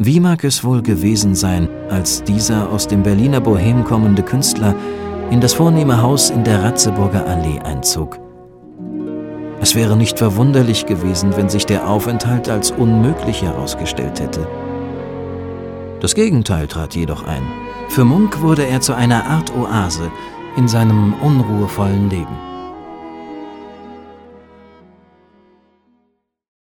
Wie mag es wohl gewesen sein, als dieser aus dem Berliner Bohem kommende Künstler in das vornehme Haus in der Ratzeburger Allee einzog? Es wäre nicht verwunderlich gewesen, wenn sich der Aufenthalt als unmöglich herausgestellt hätte. Das Gegenteil trat jedoch ein. Für Munk wurde er zu einer Art Oase in seinem unruhevollen Leben.